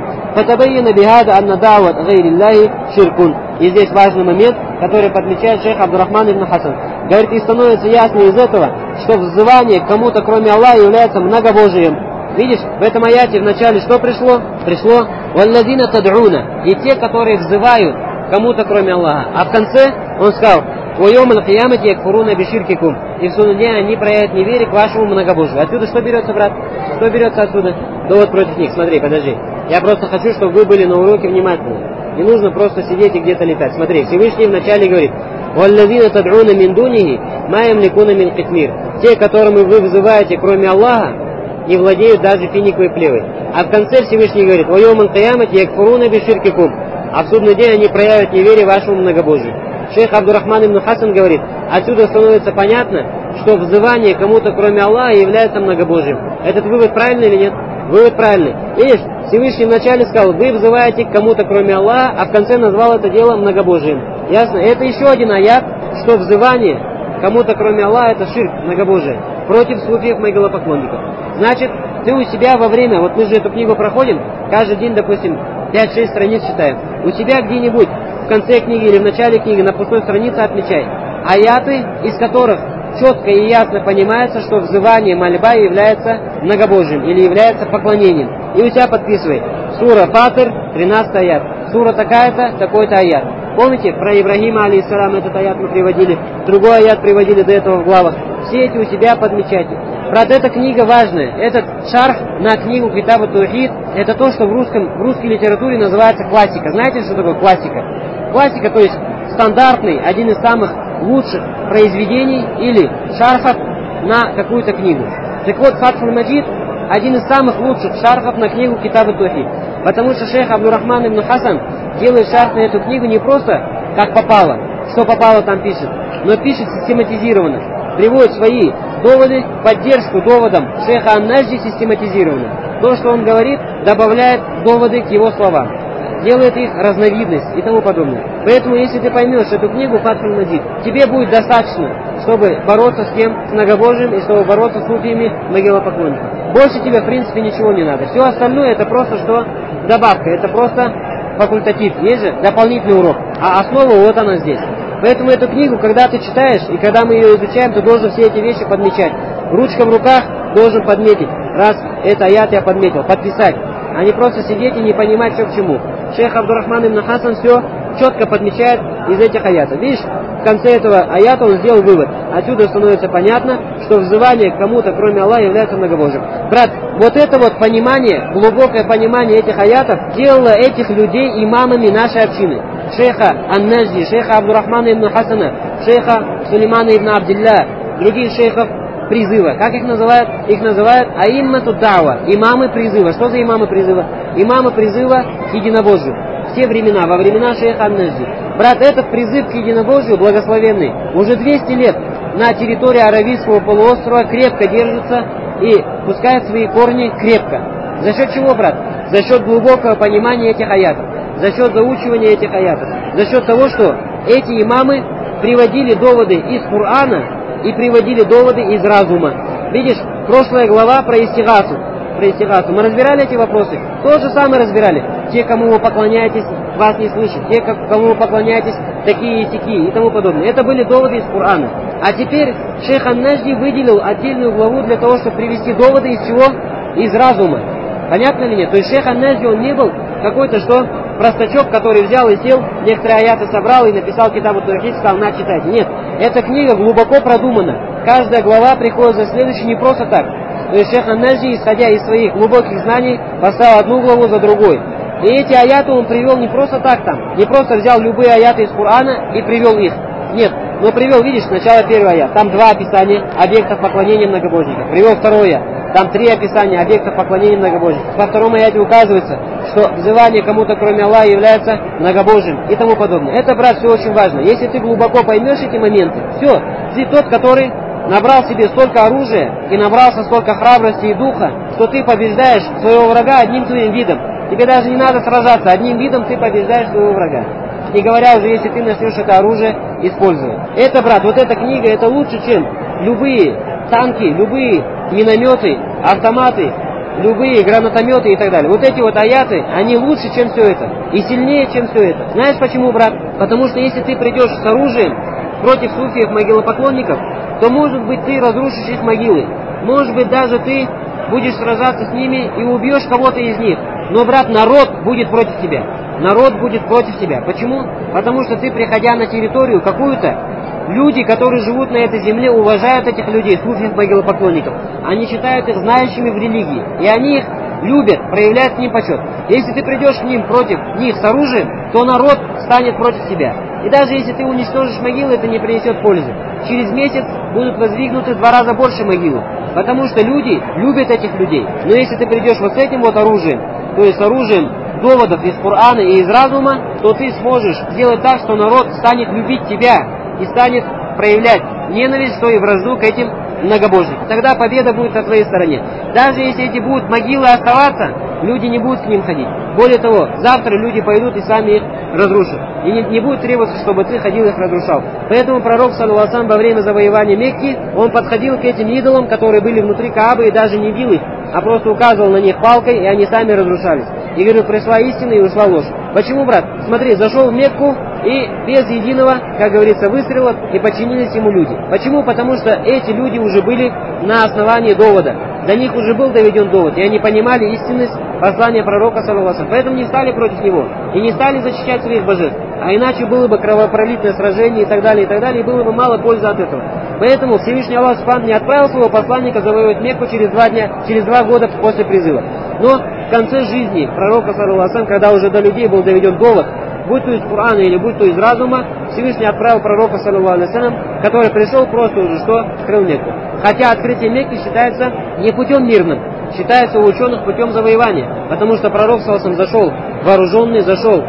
[SPEAKER 1] И здесь важный момент, который подмечает шейх Абдурахман ибн Хасан. Говорит, и становится ясно из этого, что взывание к кому-то кроме Аллаха является многобожием. Видишь, в этом аяте в начале что пришло? Пришло «Валлазина тад'уна» и те, которые взывают кому-то кроме Аллаха. А в конце он сказал «Вайом аль-киямати якфуруна биширкикум» и в судный день они проявят неверие к вашему многобожию. Отсюда что берется, брат? Что берется отсюда? Да вот против них, смотри, подожди. Я просто хочу, чтобы вы были на уроке внимательны. Не нужно просто сидеть и где-то летать. Смотри, Всевышний вначале говорит «Валлазина тад'уна мин дунихи ма ямликуна мин китмир». Те, которым вы вызываете кроме Аллаха, не владеют даже финиковой плевой. А в конце Всевышний говорит «Вайом аль-киямати якфуруна биширкикум». А в судный день они проявят неверие вашему многобожию. Шейх Абдурахман ибн Хасан говорит, отсюда становится понятно, что взывание кому-то кроме Аллаха является многобожием. Этот вывод правильный или нет? Вывод правильный. Видишь, Всевышний вначале сказал, вы взываете к кому-то кроме Аллаха, а в конце назвал это дело многобожием. Ясно? Это еще один аят, что взывание кому-то кроме Аллаха это ширк, многобожие, против суфиев могилопоклонников. Значит, ты у себя во время, вот мы же эту книгу проходим, каждый день, допустим, 5-6 страниц читаем. У тебя где-нибудь в конце книги или в начале книги на пустой странице отмечай аяты, из которых четко и ясно понимается, что взывание мольба является многобожием или является поклонением. И у тебя подписывай. Сура Фатир, 13 аят. Сура такая-то, такой-то аят. Помните, про Ибрагима, алейхиссалам, этот аят мы приводили, другой аят приводили до этого в главах. Все эти у себя подмечайте. Брат, эта книга важная. Этот шарх на книгу Китаб ат-Таухид, это то, что в русской литературе называется классика. Знаете, что такое классика? Классика, то есть стандартный, один из самых лучших произведений или шархов на какую-то книгу. Так вот, Фатх аль-Маджид один из самых лучших шархов на книгу Китаб ат-Таухид. Потому что шейх Абдурахман ибн Хасан делает шарх на эту книгу не просто как попало, что попало там пишет, но пишет систематизированно. Приводит свои доводы, поддержку доводам шейха Ан-Наджди систематизированно. То, что он говорит, добавляет доводы к его словам. Делает их разновидность и тому подобное. Поэтому, если ты поймешь эту книгу Фатх аль-Маджид, тебе будет достаточно, чтобы бороться с тем, с многобожием, и чтобы бороться с суфиями могилопоклонников. Больше тебе, в принципе, ничего не надо. Все остальное, это просто что? Добавка. Это просто факультатив. Есть же дополнительный урок. А основа вот она здесь. Поэтому эту книгу, когда ты читаешь, и когда мы ее изучаем, ты должен все эти вещи подмечать. Ручка в руках должен подметить. Раз это аят я подметил, подписать. А не просто сидеть и не понимать, что к чему. Шейх Абдурахман ибн Хасан все четко подмечает из этих аятов. Видишь, в конце этого аята он сделал вывод. Отсюда становится понятно, что взывание к кому-то, кроме Аллаха, является многобожием. Брат, вот это вот понимание, глубокое понимание этих аятов делало этих людей имамами нашей общины. Шейха Ан-Наджди, шейха Абдурахмана ибн Хасана, шейха Сулеймана ибн Абдилля, других шейхов призыва. Как их называют? Их называют аиммату д'ава, имамы призыва. Что за имамы призыва? Имамы призыва к единобожию. Все времена, во времена шейха ан-Наджди. Брат, этот призыв к единобожию благословенный уже 200 лет на территории Аравийского полуострова крепко держится и пускает свои корни крепко. За счет чего, брат? За счет глубокого понимания этих аятов, за счет заучивания этих аятов, за счет того, что эти имамы приводили доводы из Корана и приводили доводы из разума. Видишь, прошлая глава про истигасу. Мы разбирали эти вопросы? То же самое разбирали. Те, кому вы поклоняетесь, вас не слышат. Те, кому вы поклоняетесь, такие и сякие и тому подобное. Это были доводы из Корана. А теперь шейх ан-Наджди выделил отдельную главу для того, чтобы привести доводы из чего? Из разума. Понятно ли нет? То есть шейх ан-Наджди, он не был какой-то что? Простачок, который взял и сел, некоторые аяты собрал и написал китаб ат-Таухид, сказал, на, читайте. Нет, эта книга глубоко продумана. Каждая глава приходит за следующей не просто так. То есть шейх ан-Наджди, исходя из своих глубоких знаний, поставил одну главу за другой. И эти аяты он привел не просто так там, не просто взял любые аяты из Корана и привел их. Нет, но привел, видишь, сначала первый аят, там 2 описания объектов поклонения многобожников. Привел второе, там 3 описания объектов поклонения многобожников. Во втором аяте указывается, что взывание кому-то кроме Аллаха является многобожием и тому подобное. Это, брат, все очень важно. Если ты глубоко поймешь эти моменты, все, ты тот, который набрал себе столько оружия и набрался столько храбрости и духа, что ты побеждаешь своего врага одним твоим видом. Тебе даже не надо сражаться, одним видом ты побеждаешь своего врага. Не говоря уже, если ты начнешь это оружие использовать. Это, брат, вот эта книга, это лучше, чем любые танки, любые минометы, автоматы, любые гранатометы и так далее. Вот эти вот аяты, они лучше, чем все это. И сильнее, чем все это. Знаешь почему, брат? Потому что если ты придешь с оружием против суфиев, могилопоклонников, то, может быть, ты разрушишь их могилы. Может быть, даже ты будешь сражаться с ними и убьешь кого-то из них. Но, брат, народ будет против тебя. Народ будет против тебя. Почему? Потому что ты, приходя на территорию какую-то, люди, которые живут на этой земле, уважают этих людей, суфиев, могилопоклонников. Они считают их знающими в религии. И они их любят, проявляют к ним почет. Если ты придешь к ним против них с оружием, то народ станет против тебя. И даже если ты уничтожишь могилы, это не принесет пользы. Через месяц будут воздвигнуты 2 раза больше могил. Потому что люди любят этих людей. Но если ты придешь вот с этим вот оружием, то есть с оружием доводов из Корана и из разума, то ты сможешь сделать так, что народ станет любить тебя и станет проявлять ненависть, что и вражду к этим многобожникам. Тогда победа будет на твоей стороне. Даже если эти будут могилы оставаться, люди не будут к ним ходить. Более того, завтра люди пойдут и сами их разрушат. И не будет требоваться, чтобы ты ходил и их разрушал. Поэтому пророк, саллаллаху алейхи ва саллям, во время завоевания Мекки, он подходил к этим идолам, которые были внутри Каабы, и даже не бил их, а просто указывал на них палкой, и они сами разрушались. И говорил, пришла истина и ушла ложь. Почему, брат? Смотри, зашел в Мекку, и без единого, как говорится, выстрела, и подчинились ему люди. Почему? Потому что эти люди уже были на основании довода. До них уже был доведен довод, и они понимали истинность послания пророка, саллаллаху алейхи ва саллям. Поэтому не стали против него, и не стали защищать своих божеств. А иначе было бы кровопролитное сражение и так далее, и было бы мало пользы от этого. Поэтому Всевышний Аллах Субхану не отправил своего посланника завоевать Мекку через 2 года после призыва. Но в конце жизни пророка, саллаллаху алейхи ва саллям, когда уже до людей был доведен довод, будь то из Корана или будь то из разума, Всевышний отправил пророка, саллаллаху алейхи ва саллям, который пришел просто уже что? Открыл Мекку. Хотя открытие Мекки считается не путем мирным, считается у ученых путем завоевания. Потому что пророк, саллаллаху алейхи ва саллям, зашел вооруженный, зашел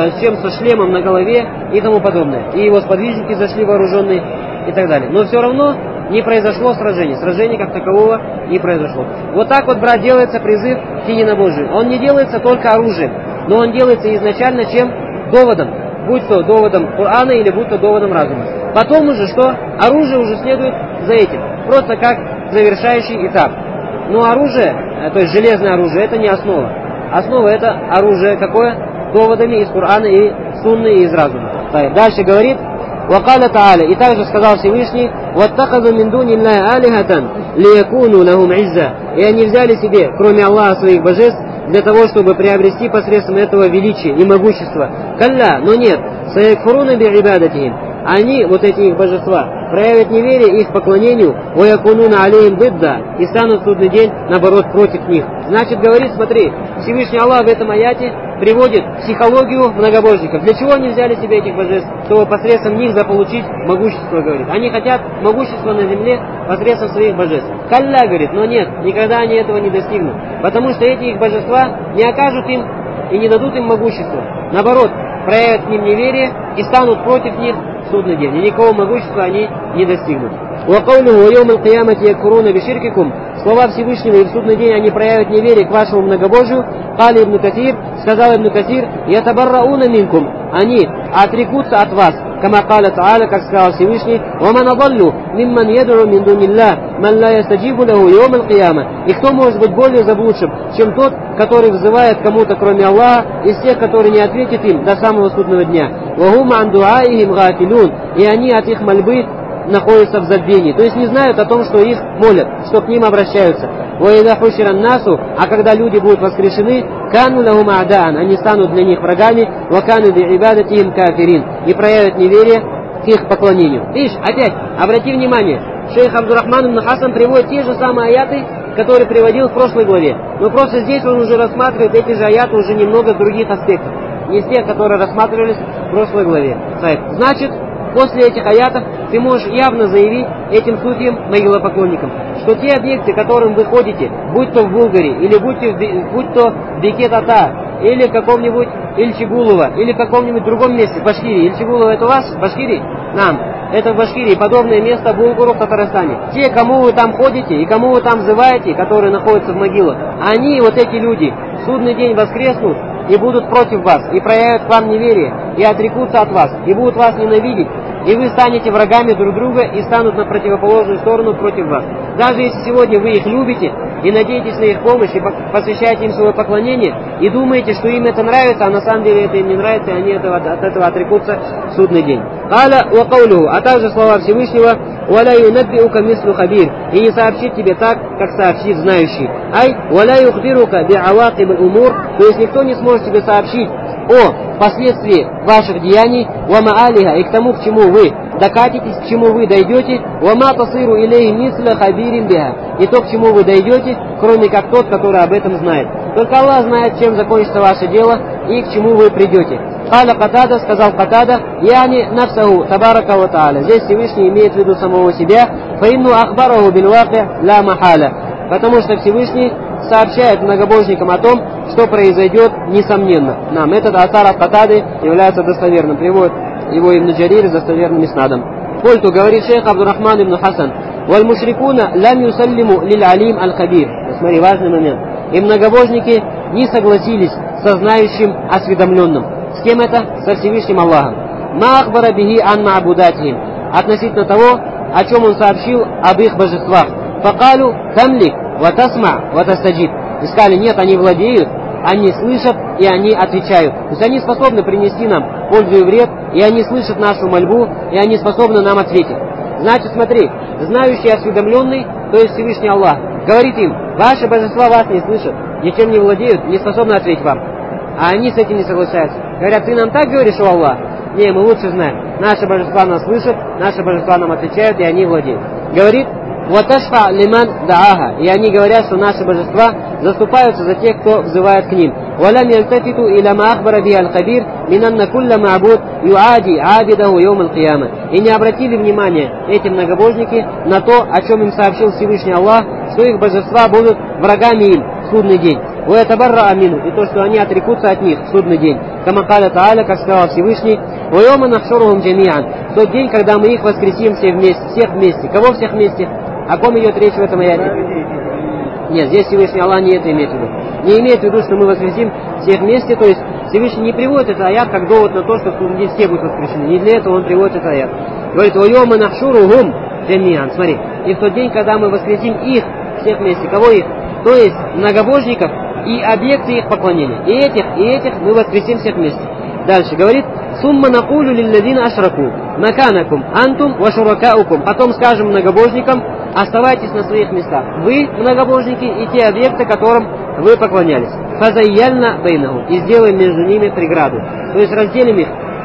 [SPEAKER 1] со шлемом на голове и тому подобное. И его сподвижники зашли вооруженные и так далее. Но все равно не произошло сражение. Сражения как такового не произошло. Вот так вот, брат, делается призыв к единобожию. Он не делается только оружием, но он делается изначально чем? Доводом. Будь то доводом Корана или будь то доводом разума. Потом уже что? Оружие уже следует за этим. Просто как завершающий этап. Но оружие, то есть железное оружие, это не основа. Основа это оружие какое? Доводами из Корана и Сунны и из разума. Дальше говорит: وقال تعالى, и также сказал Всевышний: واتخذوا من دون الله آلهة ليكونوا لهم عزا. И они взяли себе, кроме Аллаха, своих божеств, для того, чтобы приобрести посредством этого величие и могущество. Калля, но нет, саякфуруна би'ибадатихим. они, вот эти их божества, проявят неверие их поклонению, «Ваякунуна алейхим бидда», и станут в судный день, наоборот, против них. Значит, говорит, смотри, Всевышний Аллах в этом аяте приводит психологию многобожников. Для чего они взяли себе этих божеств? Чтобы посредством них заполучить могущество, говорит. Они хотят могущества на земле посредством своих божеств. Калля, говорит, но нет, никогда они этого не достигнут. Потому что эти их божества не окажут им и не дадут им могущества. Наоборот, проявят к ним неверие и станут против них в судный день. И никакого могущества они не достигнут. Слова Всевышнего, и в судный день они проявят неверие к вашему многобожию. Кали ибн Касир, сказал ибн Касир, ятабаррауна минкум, они отрекутся от вас. Кама каля Тааля, как сказал Всевышний, وَمَنْ أَضَلُّ مِمَّنْ يَدْعُ مِنْ دُونِ اللَّهِ مَنْ لَا يَسْتَجِيبُ لَهُ يَوْمَ الْقِيَامَةِ. И кто может быть более заблудшим, чем тот, который взывает кому-то, кроме Аллаха, из тех, которые не ответят им до самого судного дня. وَهُمْ عَنْ دُعَائِهِمْ غَافِلُونَ. И они от их мольбы находятся в забвении, то есть не знают о том, что их молят, что к ним обращаются. وَإِذَا حُشِرَ النَّاسُ. А когда люди будут воскрешены, كَانُوا لَهُمْ أَعْدَاءً. Они станут для них врагами, وَكَانُوا بِعِبَادَتِهِمْ كَافِرِينَ. И проявят неверие к их поклонению. Видишь, опять, обрати внимание, шейх Абдурахман ибн Хасан приводит те же самые аяты, которые приводил в прошлой главе. Но просто здесь он уже рассматривает эти же аяты уже немного с других аспектов. Не с тех, которые рассматривались в прошлой главе. Значит, после этих аятов ты можешь явно заявить этим суфиям, могилопоклонникам, что те объекты, к которым вы ходите, будь то в Булгаре, или будь то в Беке-Татар, или в каком-нибудь Ильчигулово, или в каком-нибудь другом месте, в Башкирии. Ильчигулово это у вас? В Башкирии? Нам. Это в Башкирии, подобное место Булгуру в Татарстане. Те, кому вы там ходите и кому вы там взываете, которые находятся в могилах, они, вот эти люди, в судный день воскреснут и будут против вас, и проявят к вам неверие, и отрекутся от вас, и будут вас ненавидеть, и вы станете врагами друг друга и станут на противоположную сторону против вас. Даже если сегодня вы их любите и надеетесь на их помощь и посвящаете им свое поклонение, и думаете, что им это нравится, а на самом деле это им не нравится, и они от этого отрекутся в судный день. А также слова Всевышнего, «Валя юнаббиука мислу хабир», и не сообщит тебе так, как сообщит знающий. Ай, «Валя юхбирука би'авакиб аль-умур», то есть никто не сможет тебе сообщить о последствии ваших деяний, «Вама алиха», и к тому, к чему вы докатитесь, к чему вы дойдете, «Вама тасиру илей мисля хабирин биха», и то, к чему вы дойдете, кроме как тот, который об этом знает. Только Аллах знает, чем закончится ваше дело и к чему вы придете. Каля Катада, сказал Катада, яни нафсаху табарака ва тааля. Здесь Всевышний имеет в виду самого себя, фаинну ахбараху бильваки ла махаля. Потому что Всевышний сообщает многобожникам о том, что произойдет несомненно. Нам этот асар от Катады является достоверным. Приводит его Ибн Джарир с достоверным иснадом. Культу, говорит шейх Абдурахман ибн Хасан, валь мушрикуна лам юсаллиму лиль алим аль-хабир. Смотри, важный момент. И многобожники не согласились со знающим осведомленным. С кем это? Со Всевышним Аллахом. Ма ахбара бихи ан ма'будатихим. Относительно того, о чем он сообщил об их божествах. Факалю тамлик ва тасма ва тастаджиб. И сказали, нет, они владеют, они слышат и они отвечают. То есть они способны принести нам пользу и вред, и они слышат нашу мольбу, и они способны нам ответить. Значит, смотри, знающий осведомленный, то есть Всевышний Аллах, говорит им, ваши божества вас не слышат, ничем не владеют, не способны ответить вам. А они с этим не соглашаются. Говорят, ты нам так говоришь, о Аллах? Не, мы лучше знаем. Наши божества нас слышат, наши божества нам отвечают, и они владеют. Говорит, «Ваташфа лиман дааха». И они говорят, что наши божества заступаются за тех, кто взывает к ним. «Валам ялтафиту иля ма ахбара би аль-хабир минанна кулля ма'буд юади абидаху йом аль-кияма». И не обратили внимания эти многобожники на то, о чем им сообщил Всевышний Аллах, что их божества будут врагами им в судный день. «Уэтабарра амину». И то, что они отрекутся от них в судный день. Кама каля Тааля, как сказал Всевышний, «Вайома нахшурухум джамиан». В тот день, когда мы их воскресим всех вместе. Кого всех вместе? О ком идет речь в этом аяте? Нет, здесь Всевышний Аллах не это имеет в виду. Не имеет в виду, что мы воскресим всех вместе, то есть Всевышний не приводит этот аят как довод на то, что в судный день все будут воскрешены. Не для этого он приводит этот аят. Говорит, «Вайома нахшурухум джамиан». Смотри, и в тот день, когда мы воскресим их всех вместе. Кого их? То есть многобожников и объекты их поклонения. И этих мы воскресим всех вместе. Дальше говорит, «Сумма накулю лилладина ашраку, маканакум, антум вашуракаукум». Потом скажем многобожникам, оставайтесь на своих местах. Вы, многобожники, и те объекты, которым вы поклонялись. Фазайяльна бейнаху. И сделаем между ними преграду. То есть разделим их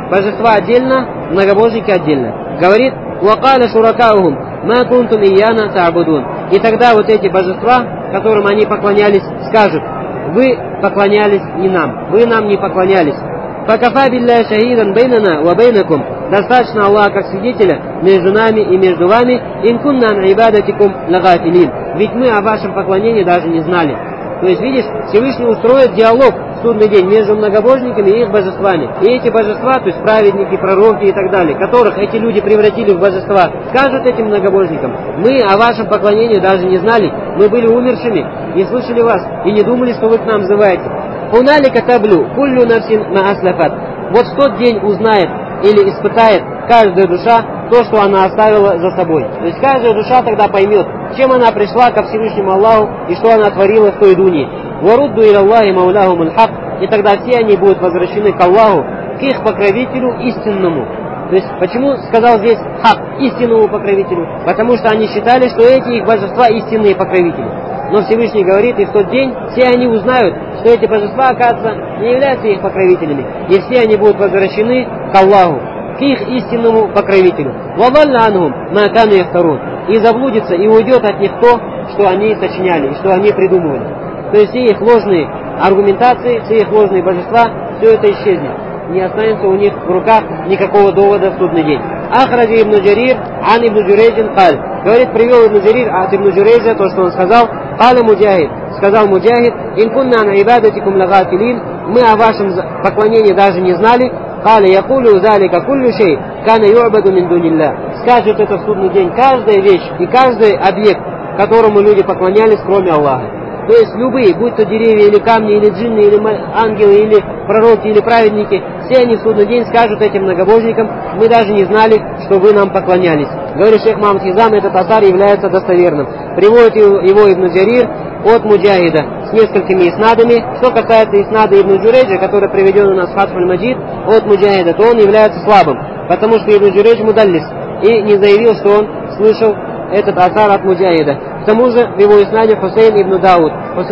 [SPEAKER 1] божества отдельно, многобожники отдельно. Говорит: «Вакаля шуракаухум, ма кунтум ияна та'будун». И тогда вот эти божества, которым они поклонялись, скажут: вы поклонялись не нам, вы нам не поклонялись. «Факафа билля шахидан бейнана ва бейнакум». Достаточно Аллаха как свидетеля между нами и между вами. «Ин кунна ан ибадатикум лагафилин». Ведь мы о вашем поклонении даже не знали. То есть, видишь, Всевышний устроит диалог в судный день между многобожниками и их божествами. И эти божества, то есть праведники, пророки и так далее, которых эти люди превратили в божества, скажут этим многобожникам: мы о вашем поклонении даже не знали, мы были умершими, не слышали вас и не думали, что вы к нам взываете. «Хуналика таблю куллю нафсин ма аслафат». Вот в тот день узнает или испытает каждая душа то, что она оставила за собой. То есть каждая душа тогда поймет, чем она пришла ко Всевышнему Аллаху и что она творила в той дунье. «Варудду иля Аллахи мауляхум аль-хак». И тогда все они будут возвращены к Аллаху, к их покровителю истинному. То есть почему сказал здесь хак, истинному покровителю? Потому что они считали, что эти их божества истинные покровители. Но Всевышний говорит: и в тот день все они узнают, что эти божества, оказывается, не являются их покровителями. И все они будут возвращены к Аллаху, к их истинному покровителю. «Вавалла анхум ма кану яфтарун». И заблудится, и уйдет от них то, что они сочиняли, и что они придумывали. То есть все их ложные аргументации, все их ложные божества, все это исчезнет. Не останется у них в руках никакого довода в судный день. Ахраджи ибн Джарир ан ибн Джурейджин каль. Говорит, привел ибн Джарир от ибн Джурейджа то, что он сказал. Каля Муджахид. Сказал Муджахид: «Ин кунна ан ибадатикум лагафилин». Мы о вашем поклонении даже не знали. Каля якулю залика куллю шей кана ю'баду мин дунилля. Скажет это в судный день каждая вещь и каждый объект, которому люди поклонялись, кроме Аллаха. То есть любые, будь то деревья, или камни, или джинны, или ангелы, или пророки, или праведники, все они в судный день скажут этим многобожникам: мы даже не знали, что вы нам поклонялись. Говорит шейх Мухаммад Хизам, этот асар является достоверным. Приводит его Ибн Джарир от Муджахида с несколькими иснадами. Что касается иснада Ибн Джурейджа, который приведен у нас в Фатхуль Маджид от Муджахида, то он является слабым, потому что Ибн Джурейдж мудаллис и не заявил, что он слышал этот асар от Муджахида. К тому же в его иснаде Хусейн ибн Дауд,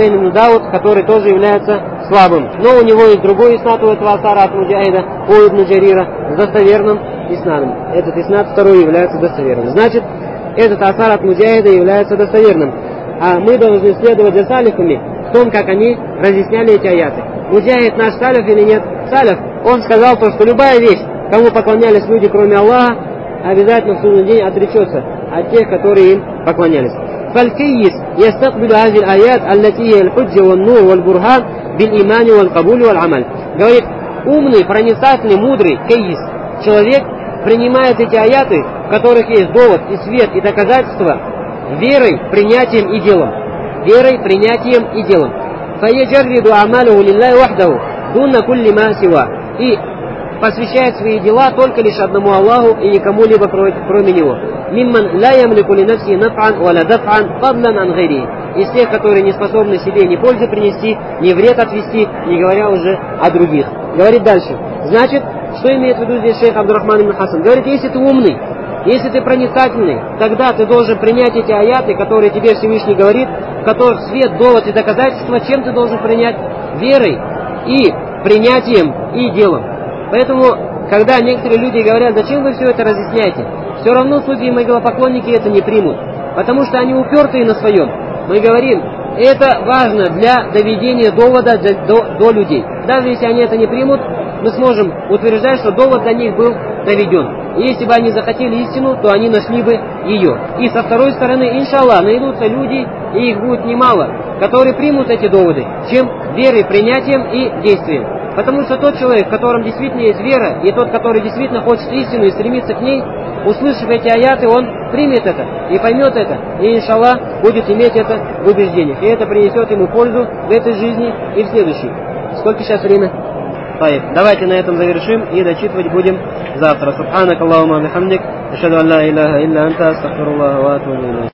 [SPEAKER 1] который тоже является слабым. Но у него есть другой иснад у этого асара от Муджахида, у Ибн Джарира, с достоверным иснадом. Этот иснад второй является достоверным. Значит, этот асар от Муджахида является достоверным. А мы должны следовать за салифами в том, как они разъясняли эти аяты. Муджахид наш салиф или нет? Салиф, он сказал то, что любая вещь, кому поклонялись люди, кроме Аллаха, обязательно в судный день отречется от тех, которые им поклонялись. فالكيس يستقبل هذه الآيات التي هي الحجة والنور والبرهان بالإيمان والقبول والعمل. Говорит, умный, проницательный, мудрый кейс, человек принимает эти аяты, в которых есть довод и свет и доказательства, верой, принятием и делом. Верой, принятием и делом. فيجرد أعماله لله وحده دون كل ما سواه. И посвящает свои дела только лишь одному Аллаху и никому-либо кроме Него. «Мимман ла ямлику ли нафси наф'ан ва ла даф'ан фадлан ан гайри». Из тех, которые не способны себе ни пользы принести, ни вред отвести, не говоря уже о других. Говорит дальше. Значит, что имеет в виду здесь шейх Абдурахман ибн Хасан? Говорит, если ты умный, если ты проницательный, тогда ты должен принять эти аяты, которые тебе Всевышний говорит, в которых свет, довод и доказательства. Чем ты должен принять? Верой и принятием и делом. Поэтому, когда некоторые люди говорят: зачем вы все это разъясняете, все равно судьи и могилопоклонники это не примут, потому что они упертые на своем. Мы говорим, это важно для доведения довода до людей. Даже если они это не примут, мы сможем утверждать, что довод до них был доведен. И если бы они захотели истину, то они нашли бы ее. И со второй стороны, иншаллах, найдутся люди, и их будет немало, которые примут эти доводы, чем верой, принятием и действием. Потому что тот человек, в котором действительно есть вера, и тот, который действительно хочет истину и стремится к ней, услышав эти аяты, он примет это и поймет это, и иншаллах будет иметь это в убеждениях. И это принесет ему пользу в этой жизни и в следующей. Сколько сейчас время? Давайте на этом завершим и дочитывать будем завтра. Субханак Аллахумма бихамдик, ашхаду ан ла илляха илля анта, астагфируллаха ва атубу илейх.